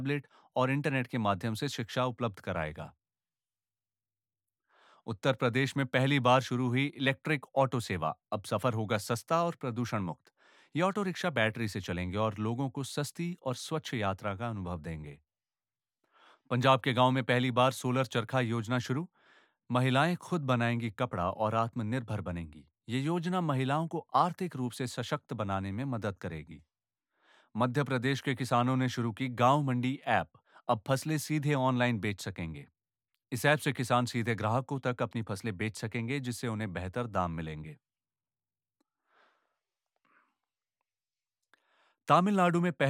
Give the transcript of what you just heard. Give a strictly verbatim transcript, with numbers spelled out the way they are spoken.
Tablet और internet के माध्यम से शिक्षा उपलब्ध कराएगा। उत्तर प्रदेश में पहली बार शुरू हुई इलेक्ट्रिक ऑटो सेवा। अब सफर होगा सस्ता और प्रदूषण मुक्त। ये ऑटो रिक्शा बैटरी से चलेंगे और लोगों को सस्ती और स्वच्छ यात्रा का अनुभव देंगे। पंजाब के गांव में पहली बार सोलर चरखा योजना शुरू। महिलाएं खुद बनाएंगी कपड़ा और आत्मनिर्भर बनेंगी। ये योजना महिलाओं को आर्थिक रूप से सशक्त बनाने में मदद करेगी। मध्य प्रदेश के किसानों ने शुरू की गांव मंडी ऐप। अब फसलें सीधे ऑनलाइन बेच सकेंगे। इस ऐप से किसान सीधे ग्राहकों तक अपनी फसलें बेच सकेंगे, जिससे उन्हें बेहतर दाम मिलेंगे। तमिलनाडु में